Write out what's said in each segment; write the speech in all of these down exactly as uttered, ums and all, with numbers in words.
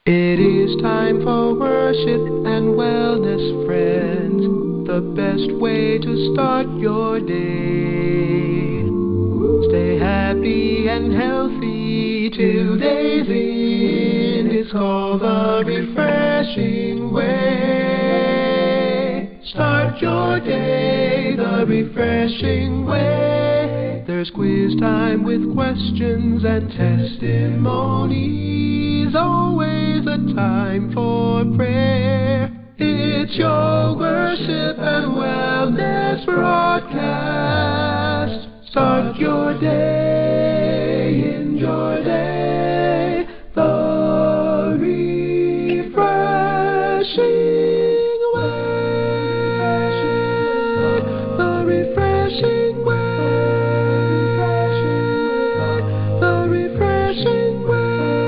It is time for worship and wellness, friends. The best way to start your day. Stay happy and healthy till day's end. It's called the refreshing way. Start your day the refreshing way. There's quiz time with questions and testimonies. Always a time for prayer. It's your worship and wellness broadcast. Start your day in your day the refreshing way. The refreshing way. The refreshing way.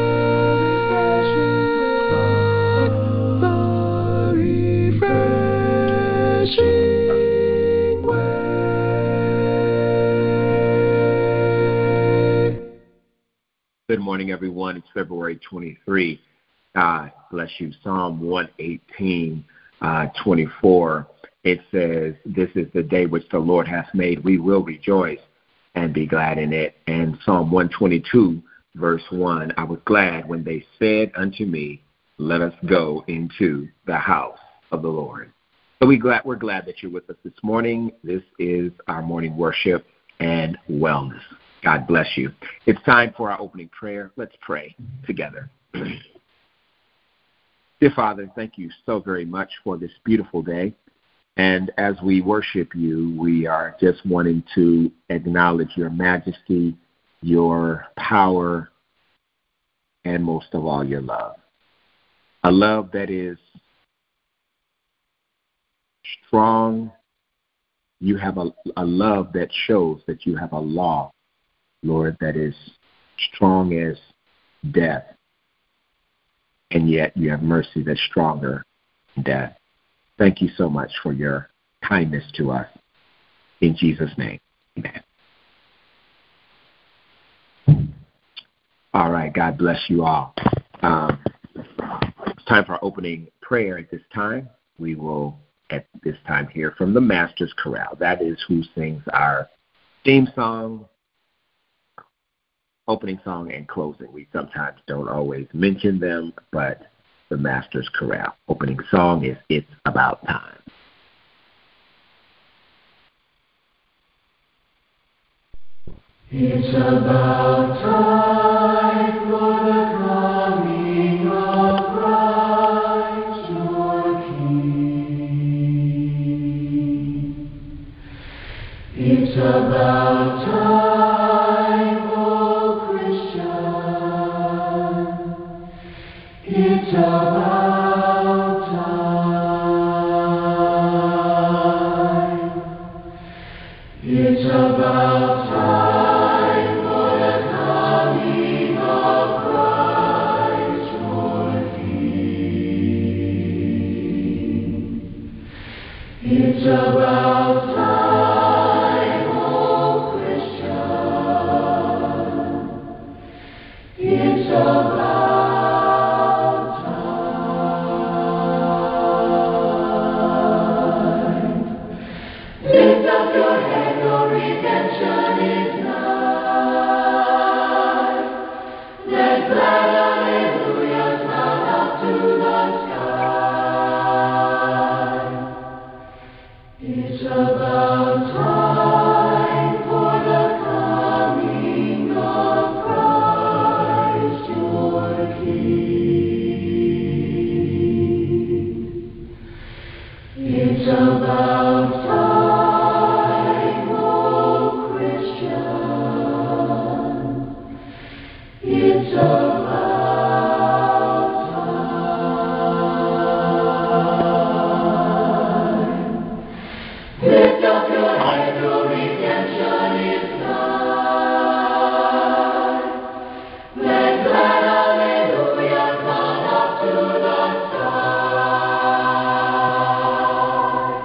The refreshing way. Good morning, everyone. It's February twenty-third. God bless you. Psalm one eighteen, uh, twenty-four. It says, "This is the day which the Lord hath made. We will rejoice and be glad in it." And Psalm one twenty-two, verse one, "I was glad when they said unto me, let us go into the house of the Lord." So we glad, we're glad that you're with us this morning. This is our morning worship and wellness. God bless you. It's time for our opening prayer. Let's pray together. Dear Father, thank you so very much for this beautiful day. And as we worship you, we are just wanting to acknowledge your majesty, your power, and most of all, your love. A love that is strong. You have a, a love that shows that you have a law, Lord, that is strong as death, and yet you have mercy that's stronger than death. Thank you so much for your kindness to us. In Jesus' name, amen. All right, God bless you all. Um, it's time for our opening prayer at this time. We will, at this time, hear from the Master's Chorale. That is who sings our theme song, opening song, and closing. We sometimes don't always mention them, but the Master's Chorale. Opening song is "It's About Time." It's about time for the coming of Christ your King. It's about time, O Christian. It's about time. It's about time for the coming of Christ your King. It's about time, O Christian. It's about time. Lift up your head, your redemption is nigh. Let glad hallelujahs mount up to the sky. It's about time for the coming of Christ your King. It's about time, O Christian. It's about time. Lift up your head, your redemption is nigh. Let glad hallelujahs mount up to the sky.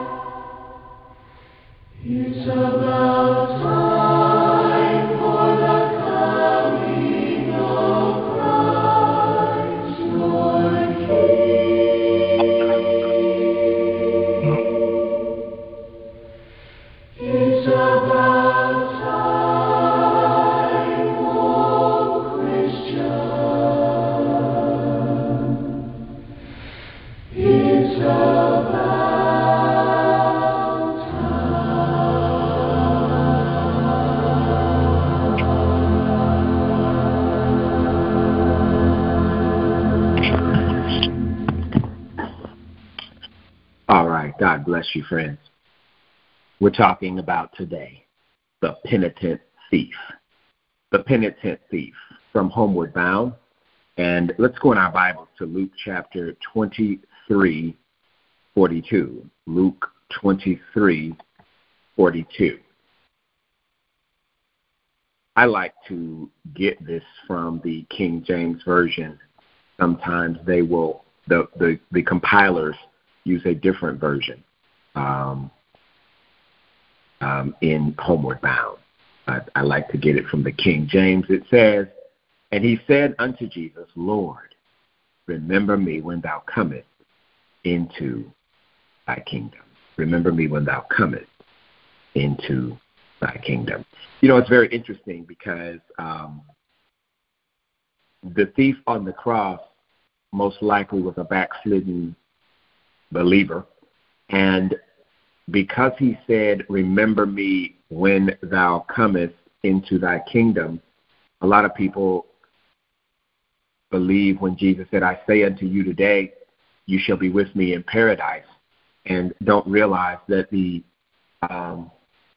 It's about time for the coming of Christ your bless you, friends. We're talking about today the penitent thief. The penitent thief from Homeward Bound. And let's go in our Bibles to Luke chapter twenty-three, forty-two. Luke twenty-three, forty-two. I like to get this from the King James Version. Sometimes they will, the, the, the compilers use a different version um, um, in Homeward Bound. I, I like to get it from the King James. It says, "And he said unto Jesus, Lord, remember me when thou comest into thy kingdom." Remember me when thou comest into thy kingdom. You know, it's very interesting because um, the thief on the cross most likely was a backslidden believer. And because he said, remember me when thou comest into thy kingdom, a lot of people believe when Jesus said, I say unto you today, you shall be with me in paradise, and don't realize that the um,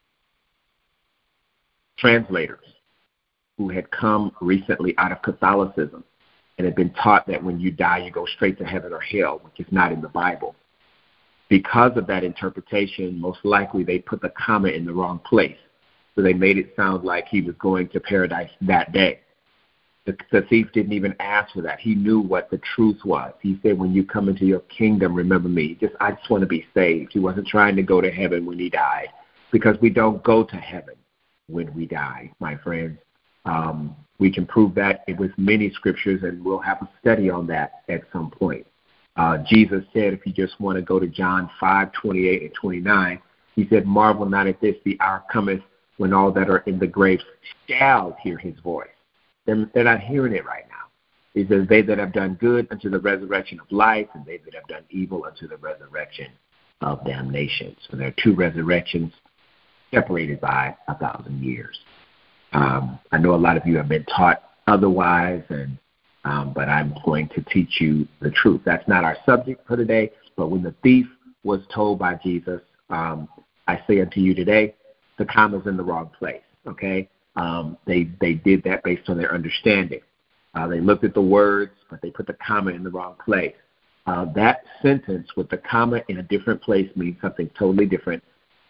translators who had come recently out of Catholicism and had been taught that when you die, you go straight to heaven or hell, which is not in the Bible. Because of that interpretation, most likely they put the comma in the wrong place. So they made it sound like he was going to paradise that day. The, the thief didn't even ask for that. He knew what the truth was. He said, when you come into your kingdom, remember me. Just I just want to be saved. He wasn't trying to go to heaven when he died, because we don't go to heaven when we die, my friends. Um, we can prove that with many scriptures, and we'll have a study on that at some point. Uh, Jesus said, if you just want to go to John five, twenty-eight and twenty-nine, he said, marvel not at this, the hour cometh when all that are in the graves shall hear his voice. They're, they're not hearing it right now. He says, they that have done good unto the resurrection of life, and they that have done evil unto the resurrection of damnation. So there are two resurrections separated by a thousand years. Um, I know a lot of you have been taught otherwise, and um, but I'm going to teach you the truth. That's not our subject for today, but when the thief was told by Jesus, um, I say unto you today, the comma's in the wrong place, okay? Um, they, they did that based on their understanding. Uh, they looked at the words, but they put the comma in the wrong place. Uh, that sentence with the comma in a different place means something totally different.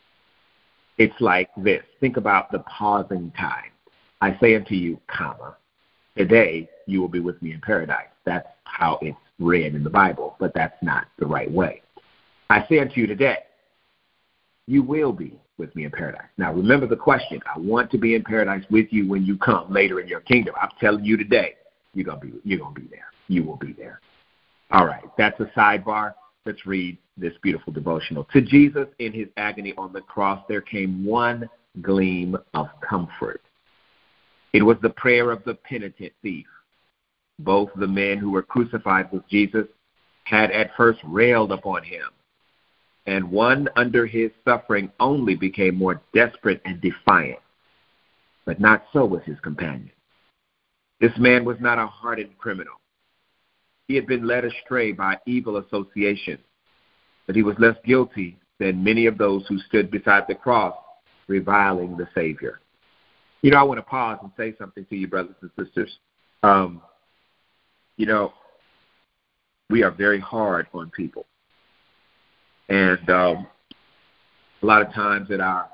It's like this. Think about the pausing time. I say unto you, comma, today you will be with me in paradise. That's how it's read in the Bible, but that's not the right way. I say unto you today, you will be with me in paradise. Now, remember the question. I want to be in paradise with you when you come later in your kingdom. I'm telling you today, you're gonna be you're gonna be there. You will be there. All right, that's a sidebar. Let's read this beautiful devotional. To Jesus in his agony on the cross, there came one gleam of comfort. It was the prayer of the penitent thief. Both the men who were crucified with Jesus had at first railed upon him, and one under his suffering only became more desperate and defiant. But not so with his companion. This man was not a hardened criminal. He had been led astray by evil association, but he was less guilty than many of those who stood beside the cross, reviling the Savior. You know, I want to pause and say something to you, brothers and sisters. Um, you know, we are very hard on people. And um, a lot of times in our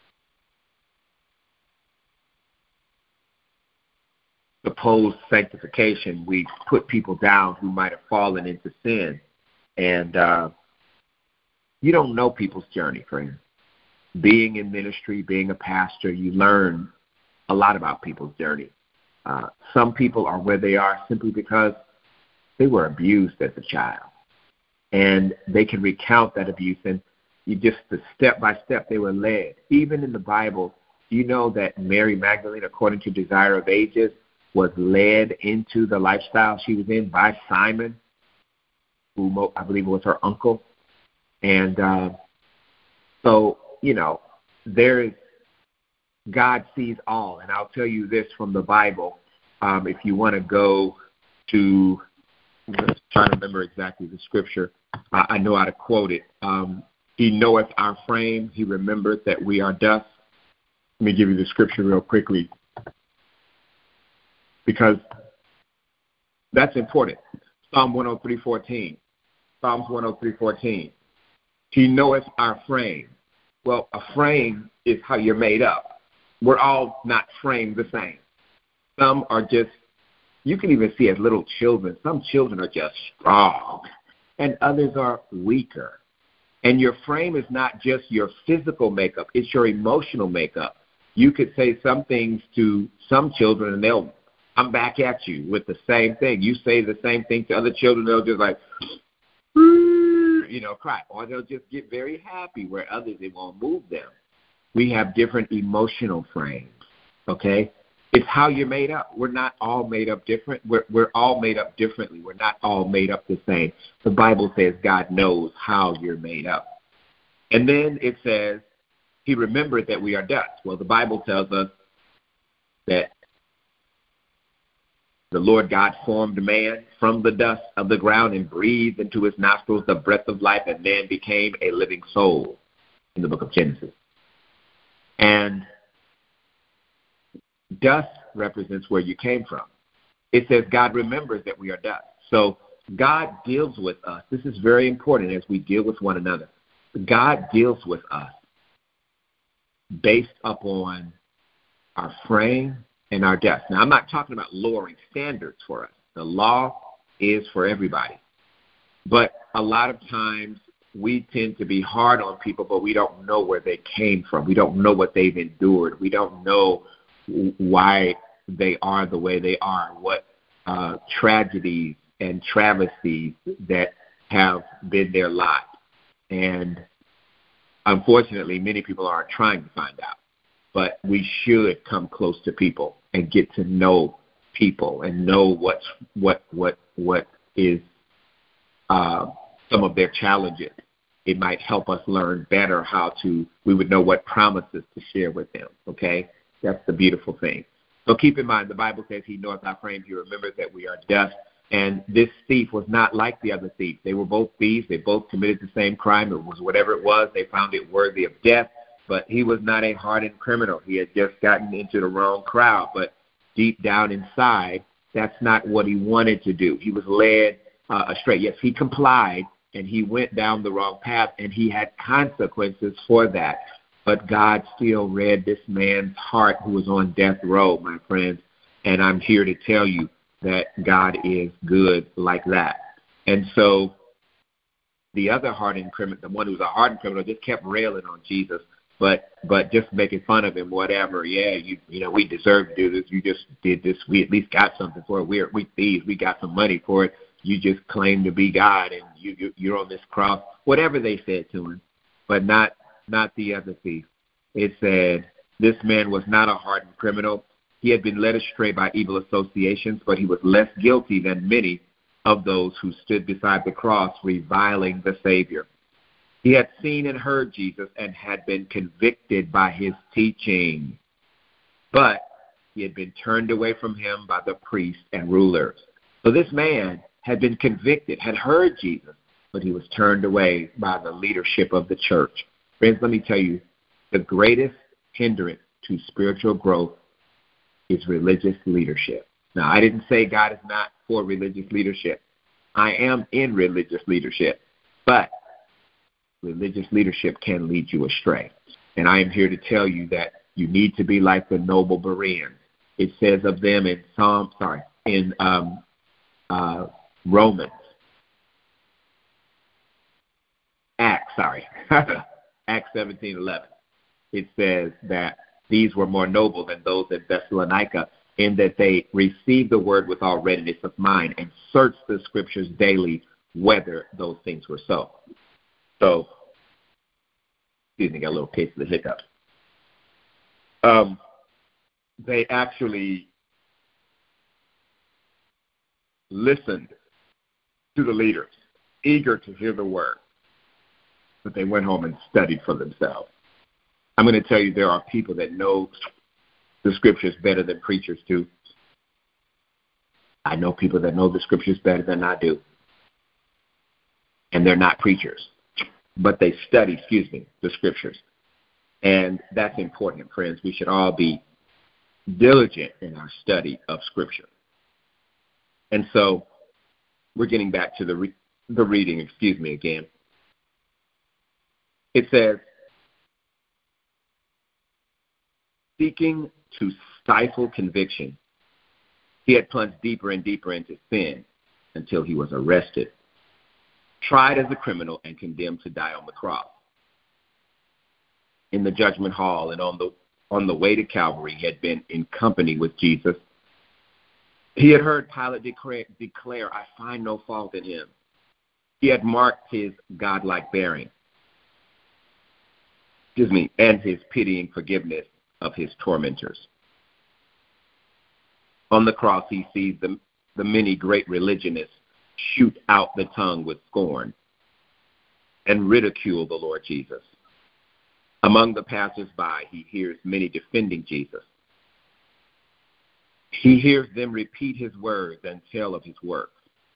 supposed sanctification, we put people down who might have fallen into sin. And uh, you don't know people's journey, friends. Being in ministry, being a pastor, you learn a lot about people's journey. Uh, some people are where they are simply because they were abused as a child. And they can recount that abuse, and you just the step by step they were led. Even in the Bible, you know that Mary Magdalene, according to Desire of Ages, was led into the lifestyle she was in by Simon, who I believe was her uncle. And uh, so, you know, there is God sees all. And I'll tell you this from the Bible. Um, if you want to go to, I'm trying to remember exactly the scripture. I, I know how to quote it. Um, He knoweth our frame. He remembereth that we are dust. Let me give you the scripture real quickly, because that's important. Psalm one oh three fourteen. Psalms one oh three fourteen. He knoweth our frame. Well, a frame is how you're made up. We're all not framed the same. Some are just, you can even see as little children, some children are just strong, and others are weaker. And your frame is not just your physical makeup, it's your emotional makeup. You could say some things to some children and they'll come back at you with the same thing. You say the same thing to other children, they'll just like, you know, cry. Or they'll just get very happy, where others, it won't move them. We have different emotional frames, okay? It's how you're made up. We're not all made up different. We're, we're all made up differently. We're not all made up the same. The Bible says God knows how you're made up. And then it says, he remembered that we are dust. Well, the Bible tells us that the Lord God formed man from the dust of the ground and breathed into his nostrils the breath of life, and man became a living soul in the book of Genesis. And dust represents where you came from. It says God remembers that we are dust. So God deals with us. This is very important as we deal with one another. God deals with us based upon our frame and our dust. Now, I'm not talking about lowering standards for us. The law is for everybody. But a lot of times we tend to be hard on people, but we don't know where they came from. We don't know what they've endured. We don't know why they are the way they are, what uh, tragedies and travesties that have been their lot. And unfortunately, many people aren't trying to find out. But we should come close to people and get to know people and know what's what what what is uh, some of their challenges. It might help us learn better how to. We would know what promises to share with them. Okay, that's the beautiful thing. So keep in mind, the Bible says He knoweth our frame. He remembers that we are dust. And this thief was not like the other thief. They were both thieves. They both committed the same crime. It was whatever it was. They found it worthy of death. But he was not a hardened criminal. He had just gotten into the wrong crowd. But deep down inside, that's not what he wanted to do. He was led uh, astray. Yes, he complied, and he went down the wrong path, and he had consequences for that. But God still read this man's heart who was on death row, my friends. And I'm here to tell you that God is good like that. And so the other hardened criminal, the one who was a hardened criminal, just kept railing on Jesus. But but just making fun of him, whatever. Yeah, you you know, we deserve to do this. You just did this. We at least got something for it. We're we thieves. We got some money for it. You just claim to be God, and you, you you're on this cross. Whatever they said to him, but not not the other thief. It said this man was not a hardened criminal. He had been led astray by evil associations, but he was less guilty than many of those who stood beside the cross, reviling the Savior. He had seen and heard Jesus and had been convicted by his teaching, but he had been turned away from him by the priests and rulers. So this man had been convicted, had heard Jesus, but he was turned away by the leadership of the church. Friends, let me tell you, the greatest hindrance to spiritual growth is religious leadership. Now, I didn't say God is not for religious leadership. I am in religious leadership, but religious leadership can lead you astray. And I am here to tell you that you need to be like the noble Bereans. It says of them in Psalm, sorry, in um, uh, Romans, Acts, sorry, Acts seventeen eleven. It says that these were more noble than those at Thessalonica, in that they received the word with all readiness of mind and searched the scriptures daily whether those things were so. So, excuse me, got a little case of the hiccups. Um, they actually listened to the leaders, eager to hear the word, but they went home and studied for themselves. I'm going to tell you there are people that know the scriptures better than preachers do. I know people that know the scriptures better than I do, and they're not preachers. but they study, excuse me, the scriptures. And that's important, friends. We should all be diligent in our study of scripture. And so we're getting back to the re- the reading, excuse me, again. It says, seeking to stifle conviction, he had plunged deeper and deeper into sin until he was arrested, tried as a criminal, and condemned to die on the cross. In the judgment hall and on the on the way to Calvary, he had been in company with Jesus. He had heard Pilate declare, declare, I find no fault in him. He had marked his godlike bearing, excuse me, and his pitying forgiveness of his tormentors. On the cross, he sees the, the many great religionists shoot out the tongue with scorn and ridicule the Lord Jesus. Among the passers-by, he hears many defending Jesus. He hears them repeat his words and tell of his works.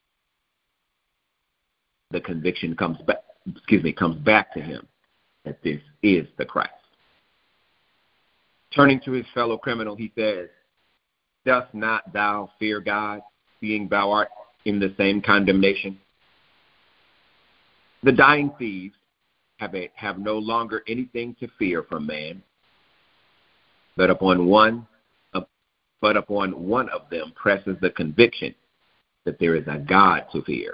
The conviction comes back, excuse me, comes back to him that this is the Christ. Turning to his fellow criminal, he says, dost not thou fear God, seeing thou art in the same condemnation? The dying thieves have, a, have no longer anything to fear from man, but upon one, uh, but upon one of them presses the conviction that there is a God to fear,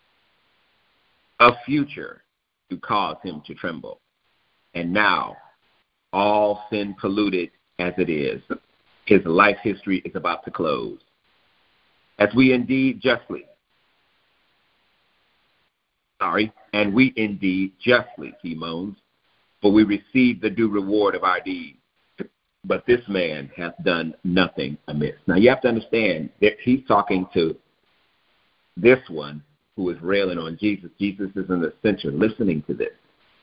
a future to cause him to tremble. And now, all sin polluted as it is, his life history is about to close. As we indeed justly, sorry, and we indeed justly, he moans, for we receive the due reward of our deeds. But this man hath done nothing amiss. Now you have to understand that he's talking to this one who is railing on Jesus. Jesus is in the center listening to this.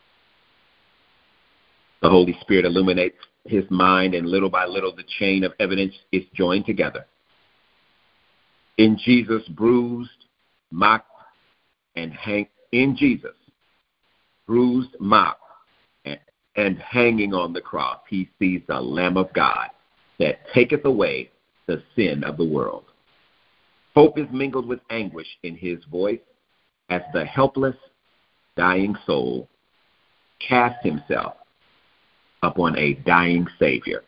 The Holy Spirit illuminates his mind, and little by little the chain of evidence is joined together. In Jesus bruised, mocked, and hang in Jesus, bruised, mocked, and, and hanging on the cross, he sees the Lamb of God that taketh away the sin of the world. Hope is mingled with anguish in his voice as the helpless, dying soul casts himself upon a dying Savior.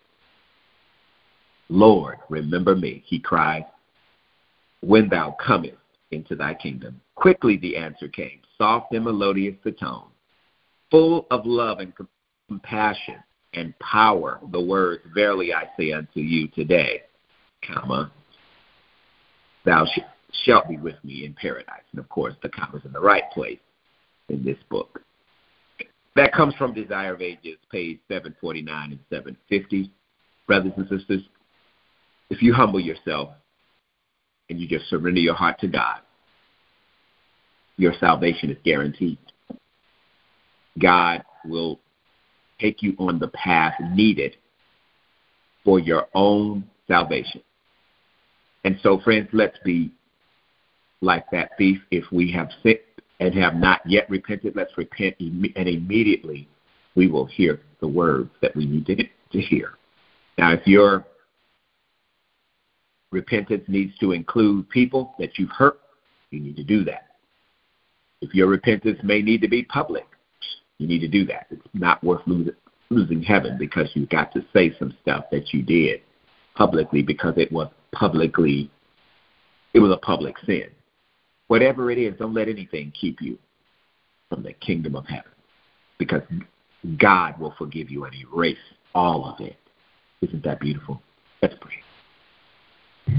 Lord, remember me, he cried, when thou comest into thy kingdom. Quickly the answer came, soft and melodious the tone, full of love and compassion and power, the words, verily I say unto you today, comma, thou sh- shalt be with me in paradise. And of course, the comma's in the right place in this book. That comes from Desire of Ages, page seven forty-nine and seven fifty. Brothers and sisters, if you humble yourself and you just surrender your heart to God, your salvation is guaranteed. God will take you on the path needed for your own salvation. And so, friends, let's be like that thief. If we have sinned and have not yet repented, let's repent, and immediately we will hear the words that we need to, to hear. Now, if your repentance needs to include people that you've hurt, you need to do that. If your repentance may need to be public, you need to do that. It's not worth losing, losing heaven because you got to say some stuff that you did publicly because it was publicly, it was a public sin. Whatever it is, don't let anything keep you from the kingdom of heaven, because God will forgive you and erase all of it. Isn't that beautiful? Let's pray.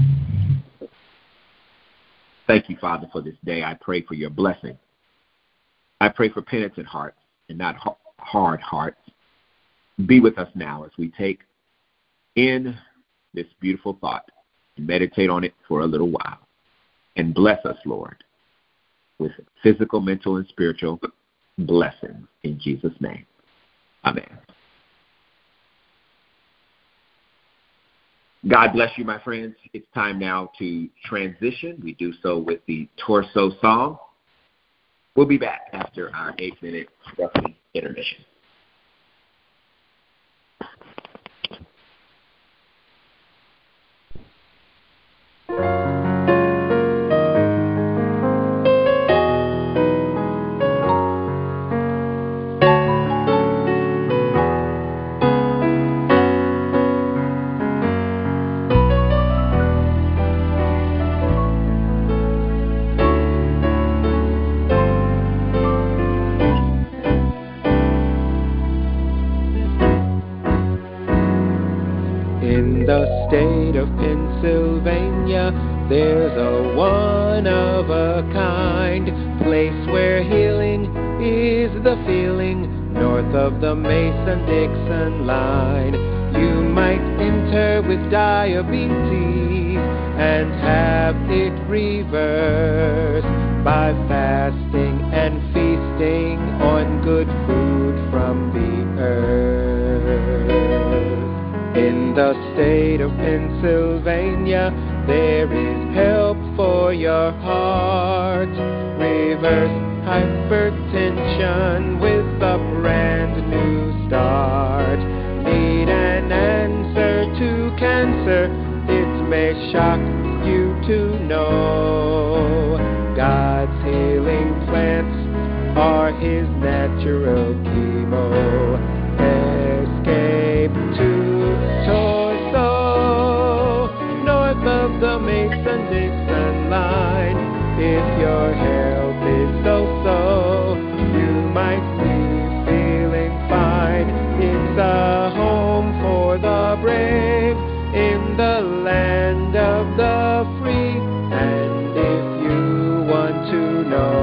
Thank you, Father, for this day. I pray for your blessing. I pray for penitent hearts and not hard hearts. Be with us now as we take in this beautiful thought and meditate on it for a little while. And bless us, Lord, with physical, mental, and spiritual blessings in Jesus' name. Amen. God bless you, my friends. It's time now to transition. We do so with the torso song. We'll be back after our eight-minute roughly intermission. In the state of Pennsylvania, there's a one-of-a-kind place where healing is the feeling north of the Mason-Dixon line. You might enter with diabetes and have it reversed by fasting and feasting on good food from the earth. In the state of Pennsylvania, there is help for your heart. Reverse hypertension with a brand new start. Need an answer to cancer? It may shock you to know God's healing plants are His natural chemo. Escape to Torso, north of the Mason-Dixon line. If your health is so-so, you might be feeling fine. It's a home for the brave in the land of the free. And if you want to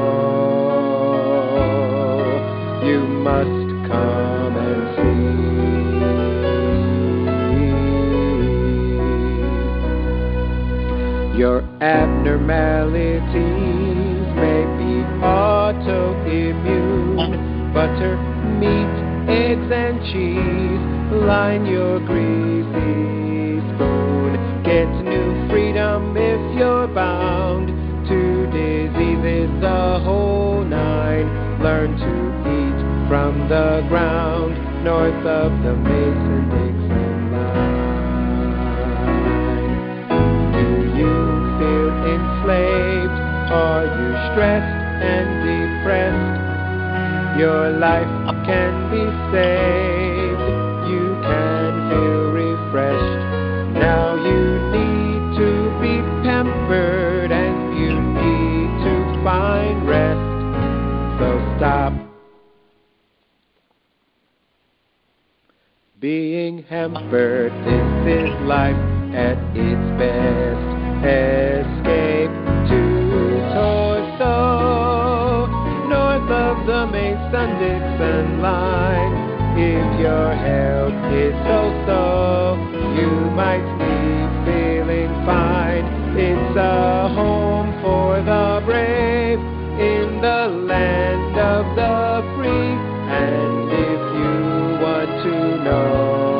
know, you must come and see. Your abnormalities may be autoimmune. Butter, meat, eggs, and cheese line your greasy spoon. Get new freedom if you're bound to diseases, the whole nine. Learn to eat from the ground north of the Mason-Dixon line. Do you feel enslaved? Are you stressed and depressed? Your life can be saved. You can feel refreshed. Now you need to be pampered and you need to find rest. So stop being hampered. This is life at its best. Escape to Torso, north of the Mason-Dixon line. If your health is so-so, you might be feeling fine. It's a home for the brave in the land of the free. And if you want to know,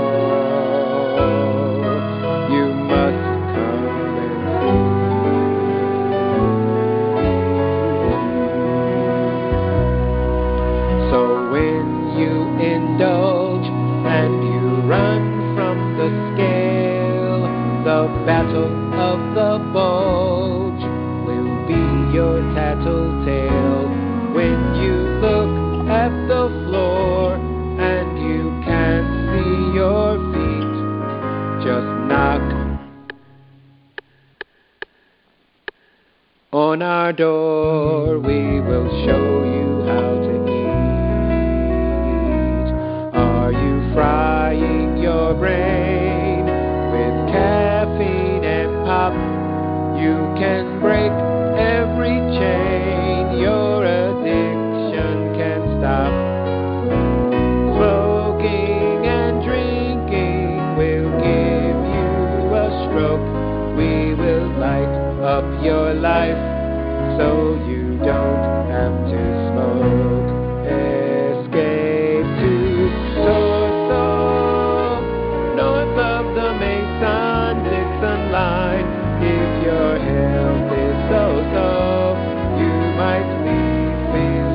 you must come and see. So when you indulge and you run from the scale, the battle of the bulge will be your tattletale. When you look at the floor and you can't see your feet, just knock on our door. We will show you how to eat. Are you frying your brain with caffeine and pop? You can break every chain. Your addiction can stop. Smoking and drinking will give you a stroke. We will light up your life so you don't have to smoke. Escape to Torso, north of the Mason-Dixon line. If your health is so-so, you might be feeling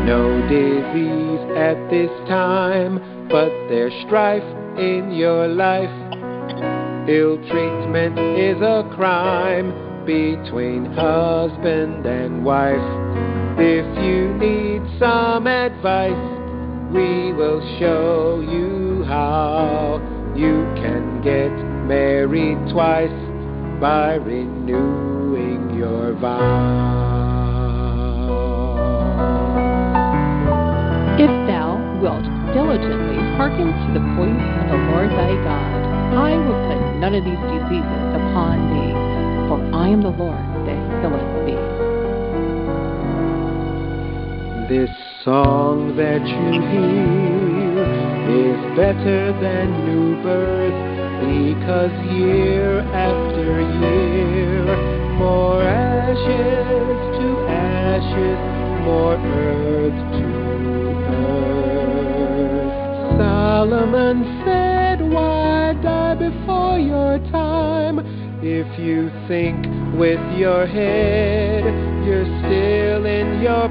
No disease at this time, but there's strife in your life. Ill treatment is a crime between husband and wife. If you need some advice, we will show you how you can get married twice by renewing your vow. If thou wilt diligently hearken to the voice of the Lord thy God, I will put none of these diseases upon thee, for I am the Lord that healeth thee. This song that you hear is better than new birth, because year after year, more ashes to ashes, more earth to earth. Solomon said, why die before your time? If you think with your head, you're still in your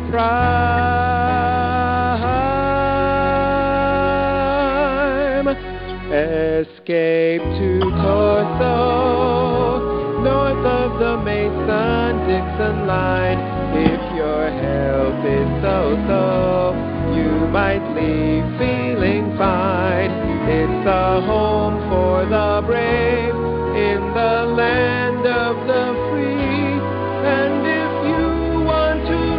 prime. Escape to Torso, north of the Mason-Dixon line. If your health is so-so, you might leave feeling fine. It's a home for the brave in the land of the free. And if you want to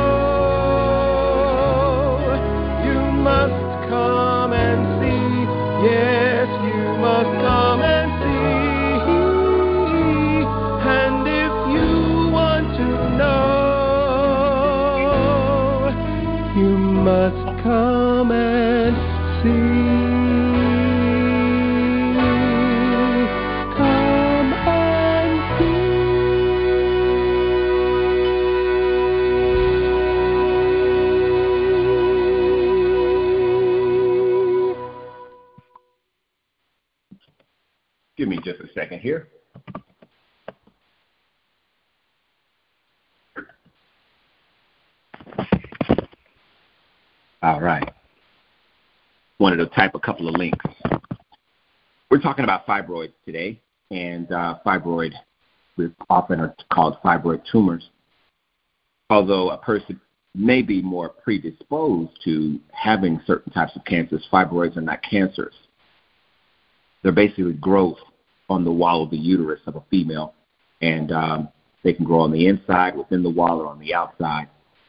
know, you must come and see. Yes, you must come and see. And if you want to know, you must come and see. Come and see. Give me just a second here. All right. Wanted to type a couple of links. We're talking about fibroids today, and uh, fibroid, we often are called fibroid tumors. Although a person may be more predisposed to having certain types of cancers, fibroids are not cancers. They're basically growth on the wall of the uterus of a female, and um, they can grow on the inside, within the wall, or on the outside.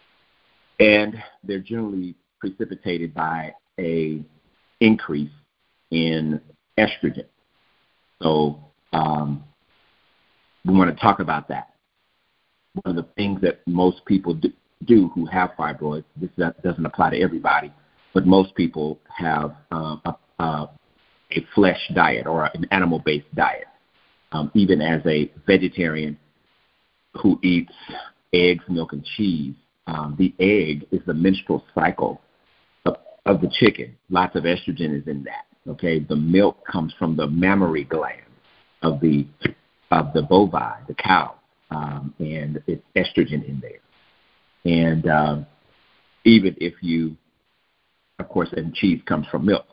And they're generally precipitated by a increase in estrogen. So um, we want to talk about that. One of the things that most people do, do who have fibroids, this doesn't apply to everybody, but most people have um, a, a, a flesh diet or an animal-based diet. Um, even as a vegetarian who eats eggs, milk, and cheese, um, the egg is the menstrual cycle of, of the chicken. Lots of estrogen is in that. Okay, the milk comes from the mammary gland of the of the bovine, the cow, um, and it's estrogen in there. And um, even if you, of course, and cheese comes from milk.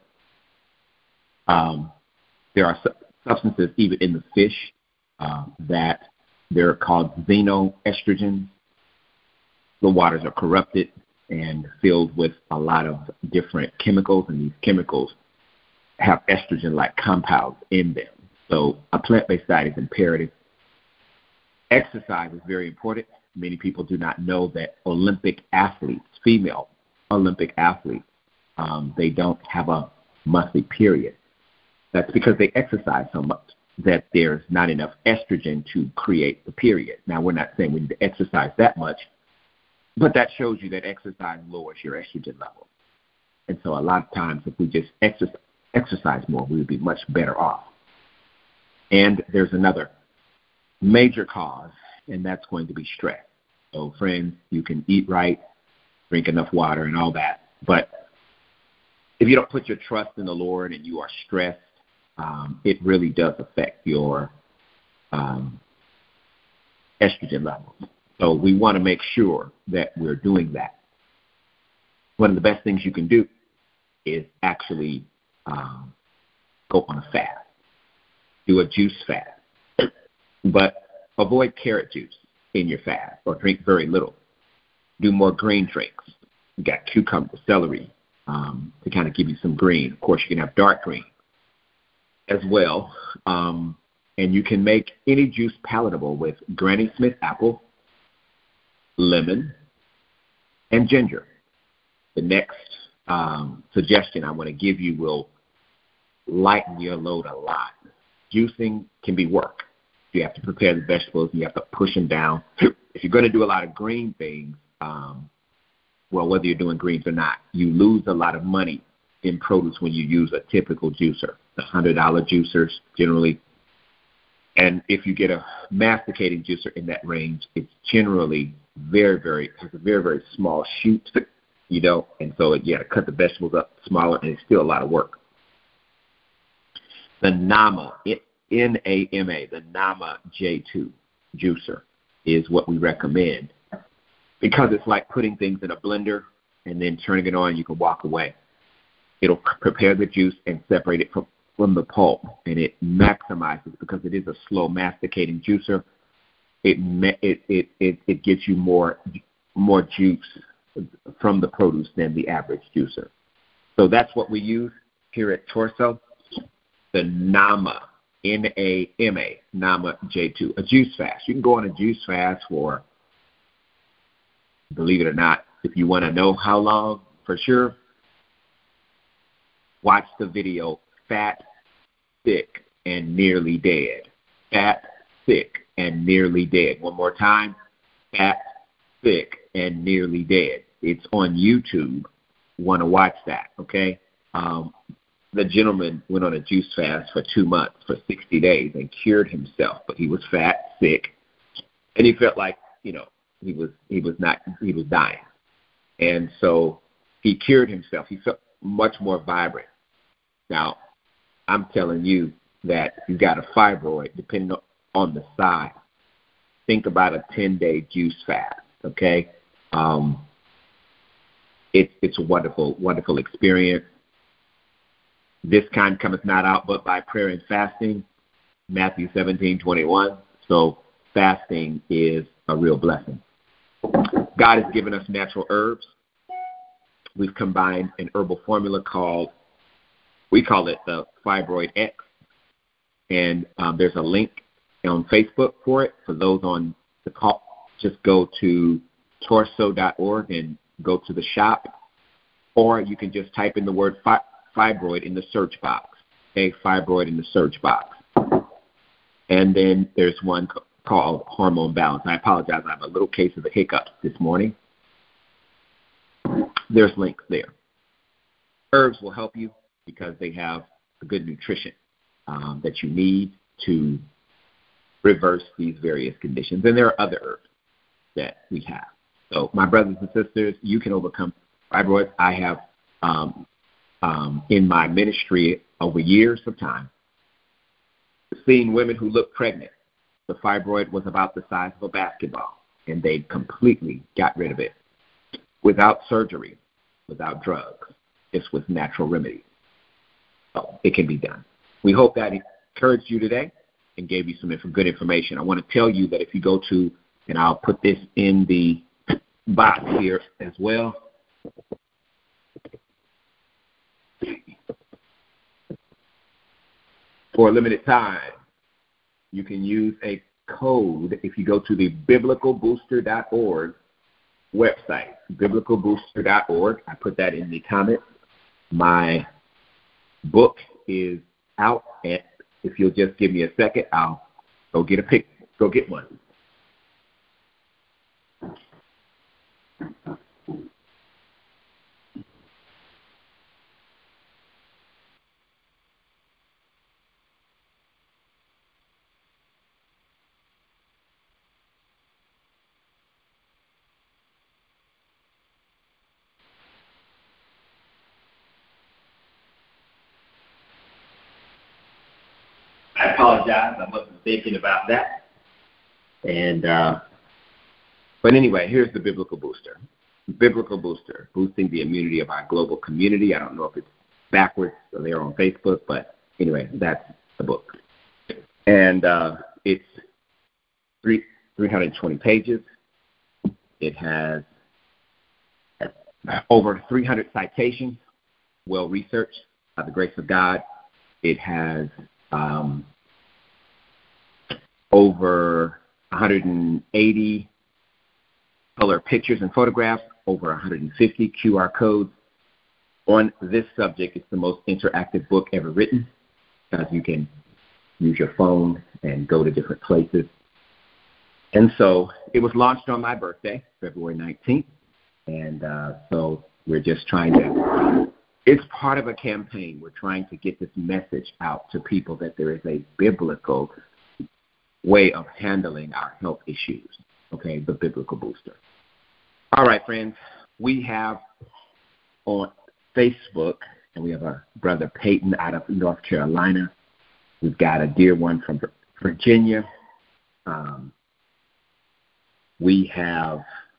Um, there are su- substances even in the fish uh, that they're called xenoestrogens. The waters are corrupted and filled with a lot of different chemicals, and these chemicals have estrogen-like compounds in them. So a plant-based diet is imperative. Exercise is very important. Many people do not know that Olympic athletes, female Olympic athletes, um, they don't have a monthly period. That's because they exercise so much that there's not enough estrogen to create the period. Now, we're not saying we need to exercise that much, but that shows you that exercise lowers your estrogen level. And so a lot of times if we just exercise, exercise more, we would be much better off. And there's another major cause, and that's going to be stress. So, friends, you can eat right, drink enough water and all that, but if you don't put your trust in the Lord and you are stressed, um, it really does affect your um, estrogen levels. So we want to make sure that we're doing that. one of the best things you can do is actually um, go on a fast, do a juice fast, but avoid carrot juice in your fast or drink very little. Do more green drinks. You got cucumber, celery um, to kind of give you some green. Of course, you can have dark green as well. Um, and you can make any juice palatable with Granny Smith apple, lemon, and ginger. The next um, suggestion I want to give you will lighten your load a lot. Juicing can be work. You have to prepare the vegetables and you have to push them down. If you're going to do a lot of green things, um, well, whether you're doing greens or not, you lose a lot of money in produce when you use a typical juicer, the one hundred dollar juicers generally. And if you get a masticating juicer in that range, it's generally very, very, has a very, very small chute, you know, and so you got to cut the vegetables up smaller, and it's still a lot of work. The Nama, N A M A, the Nama J two juicer is what we recommend because it's like putting things in a blender and then turning it on and you can walk away. It'll prepare the juice and separate it from, from the pulp, and it maximizes because it is a slow masticating juicer. It it it it, it gets you more more juice from the produce than the average juicer. So that's what we use here at Torso, the Nama, N A M A, Nama J two, a juice fast. You can go on a juice fast for, believe it or not, if you want to know how long, for sure, watch the video Fat, Sick, and Nearly Dead. Fat, Sick, and Nearly Dead. One more time, Fat, Sick, and Nearly Dead. It's on YouTube. Want to watch that, okay? Um, the gentleman went on a juice fast for two months, for sixty days, and cured himself. But he was fat, sick, and he felt like, you know, he was he was not he was dying. And so he cured himself. He felt much more vibrant. Now, I'm telling you that if you've got a fibroid, depending on the size, think about a ten-day juice fast, okay? Um, it's it's a wonderful, wonderful experience. This kind cometh not out but by prayer and fasting, Matthew seventeen twenty-one. So fasting is a real blessing. God has given us natural herbs. We've combined an herbal formula called, we call it the Fibroid X. And um, there's a link on Facebook for it. For those on the call, just go to torso dot org and go to the shop. Or you can just type in the word fi- fibroid in the search box. Okay, fibroid in the search box. And then there's one co- called Hormone Balance. I apologize. I have a little case of the hiccups this morning. There's links there. Herbs will help you because they have a good nutrition um, that you need to reverse these various conditions. And there are other herbs that we have. So my brothers and sisters, you can overcome fibroids. I have, um, um, in my ministry over years of time, seen women who look pregnant. The fibroid was about the size of a basketball, and they completely got rid of it without surgery, without drugs, just with natural remedies. So it can be done. We hope that encouraged you today and gave you some inf- good information. I want to tell you that if you go to, and I'll put this in the box here as well. For a limited time, you can use a code if you go to the biblical booster dot org website, biblical booster dot org. I put that in the comments. My book is out, and if you'll just give me a second, I'll go get a pic, go get one. I apologize. I wasn't thinking about that. And uh, but anyway, here's the biblical booster. Biblical Booster, Boosting the Immunity of Our Global Community. I don't know if it's backwards or they're on Facebook, but anyway, that's the book. And uh, it's three, three hundred twenty pages. It has over three hundred citations, well researched by the grace of God. It has um, over one hundred eighty color pictures and photographs, over one hundred fifty Q R codes. On this subject, it's the most interactive book ever written, because you can use your phone and go to different places. And so it was launched on my birthday, February nineteenth. And uh, so we're just trying to, it's part of a campaign. We're trying to get this message out to people that there is a biblical way of handling our health issues, okay, the Biblical Booster. All right, friends, we have on Facebook, and we have our brother Peyton out of North Carolina. We've got a dear one from Virginia. Um, we have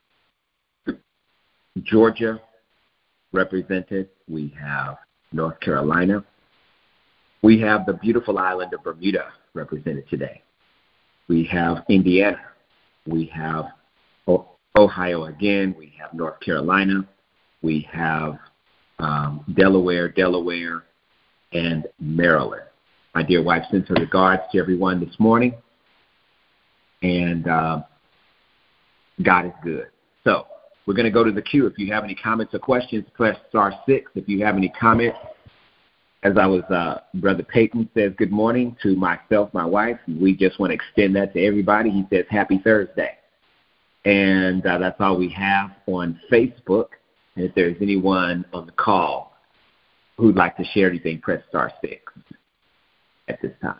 Georgia represented. We have North Carolina. We have the beautiful island of Bermuda represented today. We have Indiana. We have Ohio again. We have North Carolina. We have um, Delaware, Delaware, and Maryland. My dear wife sends her regards to everyone this morning. And uh, God is good. So we're going to go to the queue. If you have any comments or questions, press star six. If you have any comments, as I was, uh, Brother Peyton says good morning to myself, my wife. We just want to extend that to everybody. He says happy Thursday. And uh, that's all we have on Facebook. And if there's anyone on the call who'd like to share anything, press star six at this time.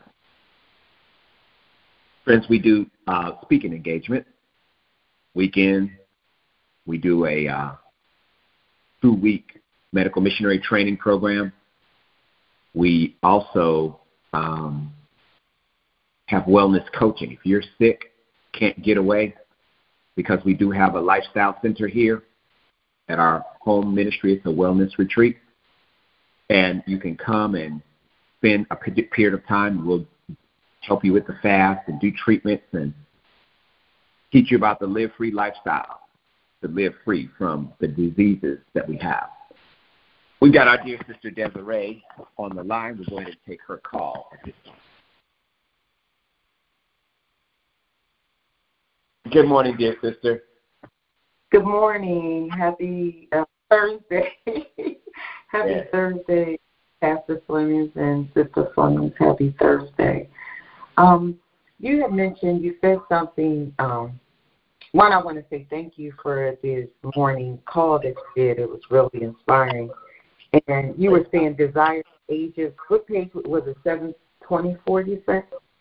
Friends, we do uh, speaking engagement. Weekend, we do a uh, two-week medical missionary training program. We also um, have wellness coaching. If you're sick, can't get away, because we do have a lifestyle center here at our home ministry. It's a wellness retreat. And you can come and spend a period of time. We'll help you with the fast and do treatments and teach you about the live-free lifestyle, to live free from the diseases that we have. We've got our dear sister Desiree on the line. We're going to take her call at this time. Good morning, dear sister. Good morning. Happy uh, Thursday. Happy yes. Thursday, Pastor Flemings and Sister Flemings. Happy Thursday. Um, you had mentioned, you said something. Um, one, I want to say thank you for this morning call that you did. It was really inspiring. And you were saying Desire Ages. What page was it? seven twenty-four, you said?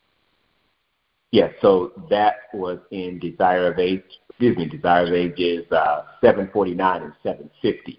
Yes, so that was in Desire of Age, excuse me, Desire of Ages uh, seven forty-nine and seven fifty.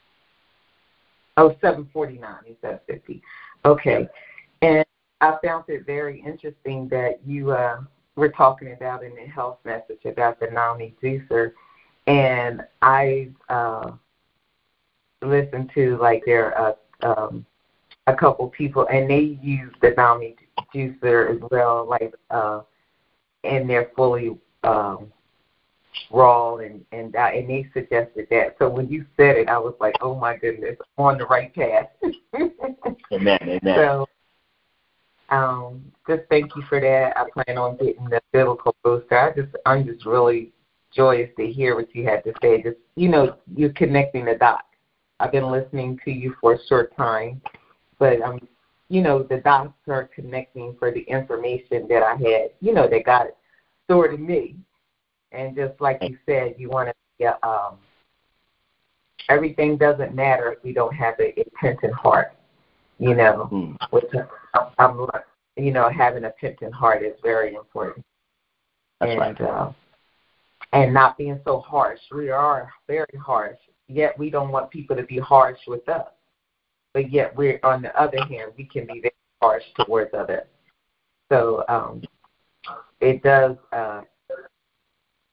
Oh, seven forty-nine and seven fifty. Okay. And I found it very interesting that you uh, were talking about in the health message about the NAMI juicer. And I uh, listened to, like, there are uh, um, a couple people, and they use the NAMI juicer as well, like, uh, and they're fully um, raw, and and, uh, and they suggested that. So when you said it, I was like, oh, my goodness, I'm on the right path. Amen, amen. So um, just thank you for that. I plan on getting the biblical booster. I just, I'm just really joyous to hear what you had to say. Just, you know, you're connecting the dots. I've been listening to you for a short time, but I'm you know, the dots are connecting for the information that I had, you know, that got stored in me. And just like you said, you want to, yeah, um, everything doesn't matter if we don't have an repentant heart, you know, mm. which I'm, you know, having a repentant heart is very important. That's and, right. Uh, and not being so harsh. We are very harsh, yet we don't want people to be harsh with us. But yet, we're on the other hand, we can be very harsh towards others. So um, it does uh,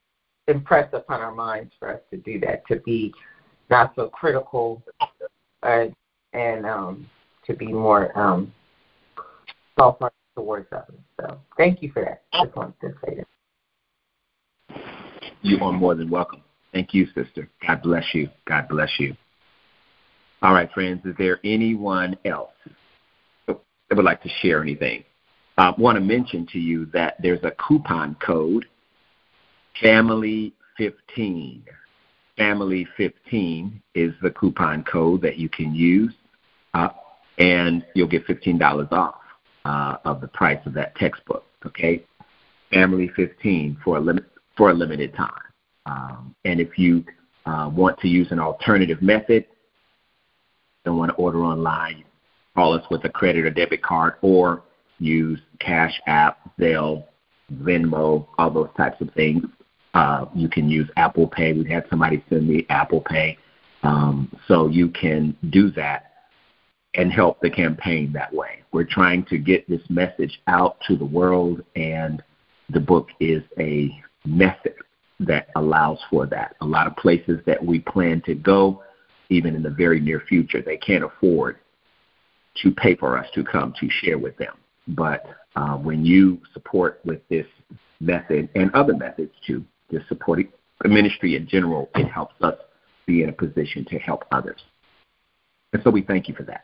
impress upon our minds for us to do that, to be not so critical uh, and um, to be more um, soft towards others. So thank you for that. Just wanted to say that. You are more than welcome. Thank you, sister. God bless you. God bless you. All right, friends, is there anyone else that would like to share anything? I want to mention to you that there's a coupon code, family fifteen. family fifteen is the coupon code that you can use, uh, and you'll get fifteen dollars off uh, of the price of that textbook, okay? family fifteen for a, limit, for a limited time. Um, and if you uh, want to use an alternative method, don't want to order online, call us with a credit or debit card, or use Cash App, Zelle, Venmo, all those types of things. Uh, you can use Apple Pay. We had somebody send me Apple Pay. Um, so you can do that and help the campaign that way. We're trying to get this message out to the world, and the book is a method that allows for that. A lot of places that we plan to go, even in the very near future, they can't afford to pay for us to come to share with them. But uh, when you support with this method and other methods too, just supporting the ministry in general, it helps us be in a position to help others. And so we thank you for that.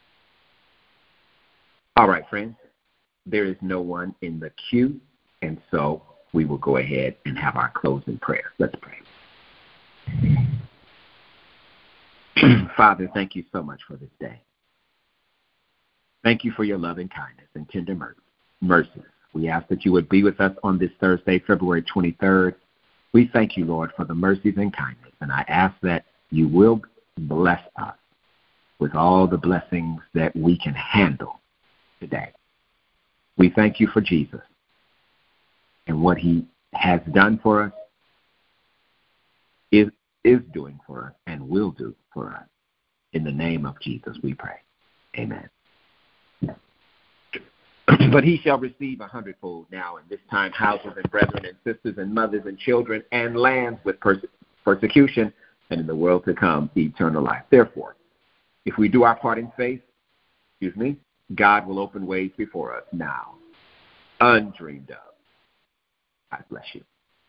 All right, friends, there is no one in the queue, and so we will go ahead and have our closing prayer. Let's pray. Father, thank you so much for this day. Thank you for your loving kindness and tender mercies. We ask that you would be with us on this Thursday, February twenty-third. We thank you, Lord, for the mercies and kindness, and I ask that you will bless us with all the blessings that we can handle today. We thank you for Jesus and what he has done for us, is, is doing for us, and will do for us. In the name of Jesus, we pray. Amen. But he shall receive a hundredfold now, and this time houses and brethren and sisters and mothers and children and lands with perse- persecution, and in the world to come, eternal life. Therefore, if we do our part in faith, excuse me, God will open ways before us now, undreamed of. God bless you.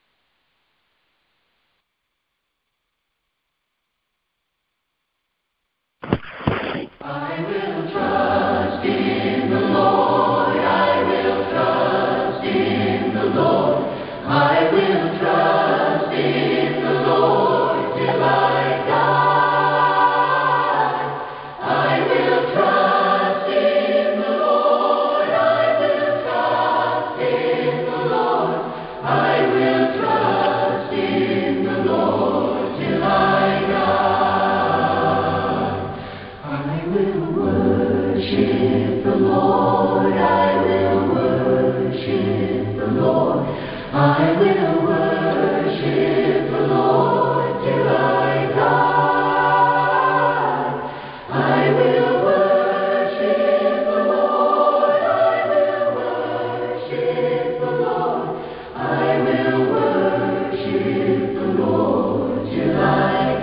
I will trust in the Lord. I will trust in the Lord. I will trust in the Lord till I die. I will trust in the Lord. I will trust in the Lord. I will trust in the Lord till I die. I will worship the Lord. I will worship the Lord. I will worship the Lord till I die. I will worship the Lord. I will worship the Lord. I will worship the Lord till I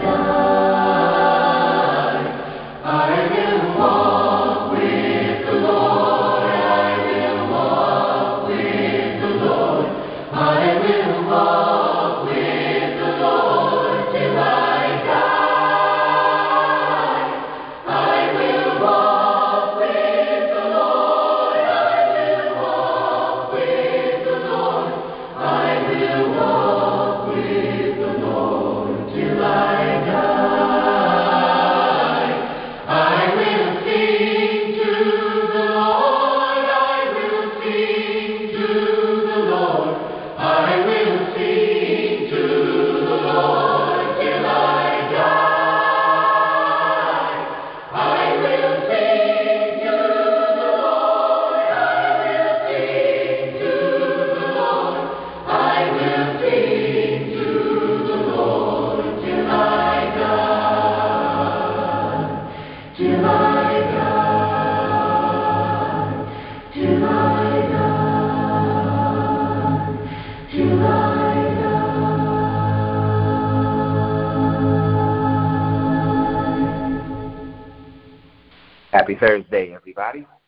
die. I will walk with the Lord. I will walk with the Lord. I will walk Happy Thursday, everybody.